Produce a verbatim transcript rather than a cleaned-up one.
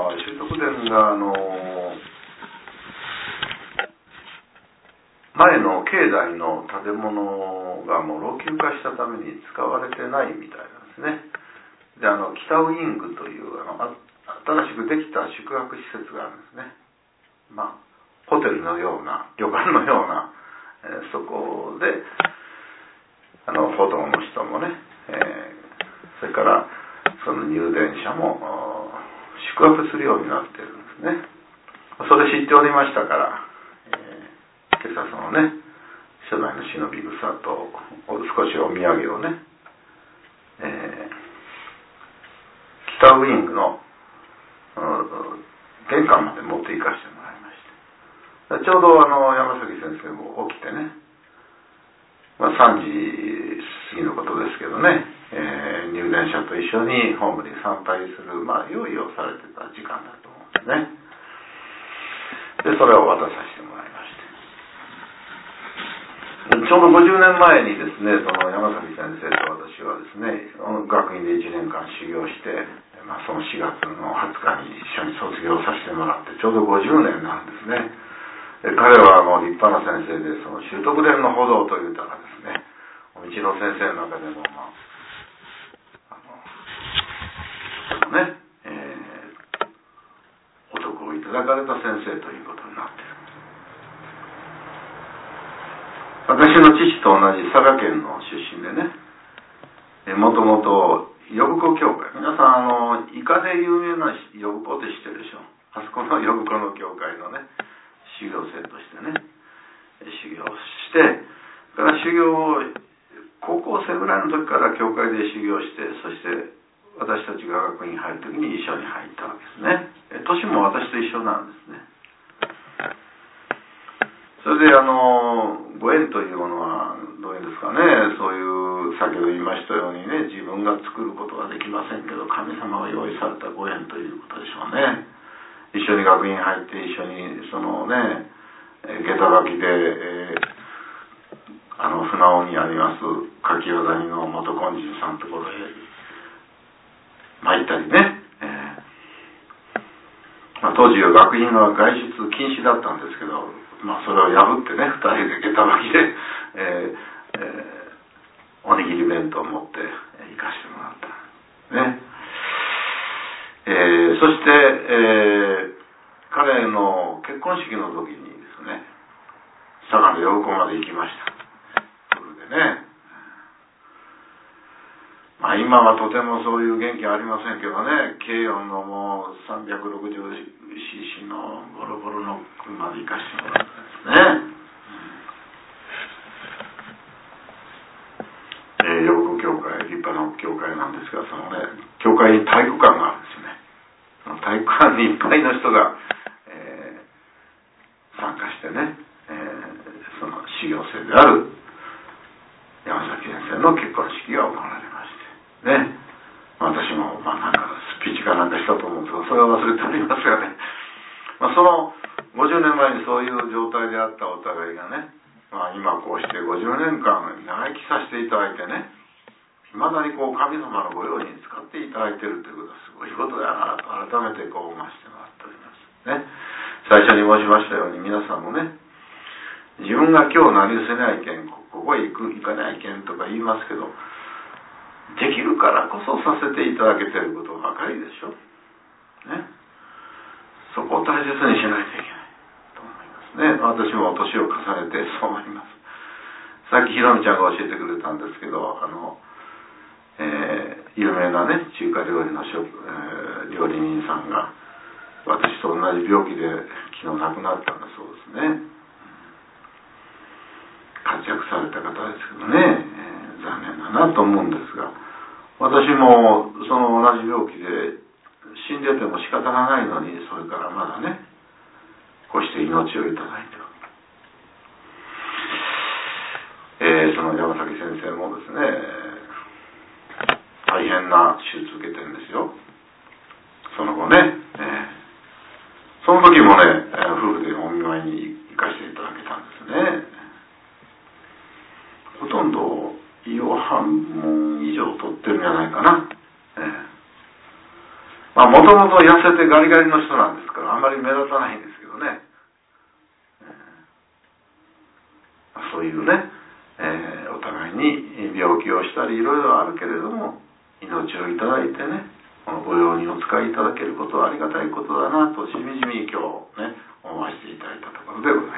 修徳殿があの前の境内の建物がもう老朽化したために使われてないみたいなんですね。で、あの北ウイングというあの新しくできた宿泊施設があるんですね。まあホテルのような旅館のような、えー、そこであの報道の人もね、えー、それからその入殿者も宿泊するようになっているんですね。それ知っておりましたから、えー、今朝そのね初代の忍び草と少しお土産をね、えー、北ウイングの玄関まで持って行かせてもらいました。ちょうどあの山崎先生も起きてね、まあ、さんじ過ぎのことですけどね、えー、入殿者と一緒にホームに参拝する、まあ、用意をされてた時間だと思うんですね。でそれを渡させてもらいまして、ちょうどごじゅうねんまえにですね、その山崎先生と私はですね、学院でいちねんかん修行して、まあ、そのしがつのはつかに一緒に卒業させてもらってちょうどごじゅうねんなんですね。で彼はもう立派な先生で、その修徳殿の歩道というたらですね、道の先生の中でもまああのね、えー、お得をいただかれた先生ということになっている。私の父と同じ佐賀県の出身でね、もともと呼子教会、皆さんあのイカで有名な呼子って知ってるでしょ。あそこの呼子の教会のね修行生としてね修行して、から修行を高校生ぐらいの時から教会で修行して、そして私たちが学院に入る時に一緒に入ったわけですね。年も私と一緒なんですね。それであのご縁というものはどういうんですかね、そういう先ほど言いましたようにね、自分が作ることはできませんけど神様が用意されたご縁ということでしょうね。一緒に学院入って一緒にそのね下駄履きで、えー、あの船尾にあります柿和谷の元根人さんのところへ参ったりね、えーまあ、当時は学院は外出禁止だったんですけど、まあ、それを破ってねふたりで下駄履きで、えーえー、おにぎり弁当を持って行かせてもらったね。えー、そして、えー、彼の結婚式の時にですね佐賀の呼子まで行きました。それでね、まあ今はとてもそういう元気ありませんけどね、軽音のもう さんびゃくろくじゅうシーシー のボロボロの車で行かせてもらったんですね。えー、呼子教会、立派な教会なんですが、そのね教会に体育館があるんですよね。その体育館にいっぱいの人が、えー、参加してね、えー、その修行生である山崎先生の結婚式が行われましてね、私もまあなんかスピーチかなんかしたと思うんですが、それは忘れておりますがね、まあ、そのごじゅうねんまえにそういう状態であったお互いがね、まあ、今こうしてごじゅうねんかん長生きさせていただいてね、いまだにこう神様のご用に使っていただいているということはすごいことだなと改めてこう思わせてもらっておりますね。最初に申しましたように、皆さんもね、自分が今日何せないけん、ここへ行く行かないけんとか言いますけど、できるからこそさせていただけていることばかりでしょね。そこを大切にしないといけないと思いますね。私も年を重ねてそう思います。さっきひろみちゃんが教えてくれたんですけど、あの、えー、有名なね中華料理の職、えー、料理人さんが私と同じ病気で昨日亡くなったんだそうですね。活躍された方ですけどね、えー、残念だなと思うんですが、私もその同じ病気で死んでても仕方がないのに、それからまだねこうして命をいただいてる、えー、その山崎先生もですね大変な手術受けてるんですよ。その後ね、えー、その時もね、えー、夫婦でお見舞いに行かせていただけたんですね。ほとんど胃を半分以上取ってるんじゃないかな、えーまあもともと痩せてガリガリの人なんですからあんまり目立たないんですけどね、えー、そういうね、えー、お互いに病気をしたりいろいろあるけれども命をいただいてね、このご用にお使いいただけることはありがたいことだなとしみじみ今日ね思わせていただいたところでございます。